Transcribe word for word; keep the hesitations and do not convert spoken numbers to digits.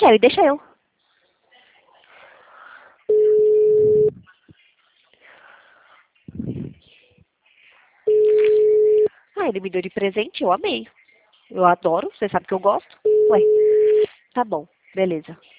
quero, e deixa eu. Ah, ele me deu de presente, eu amei. Eu adoro, você sabe que eu gosto. Ué, tá bom, beleza.